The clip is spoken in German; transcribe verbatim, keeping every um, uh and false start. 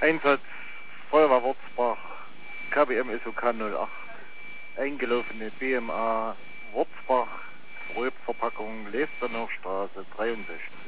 Einsatz Feuerwehr Wurzbach, K B M S O K null acht, eingelaufene B M A Wurzbach, Röpverpackung, Lesterner Straße dreiundsechzig.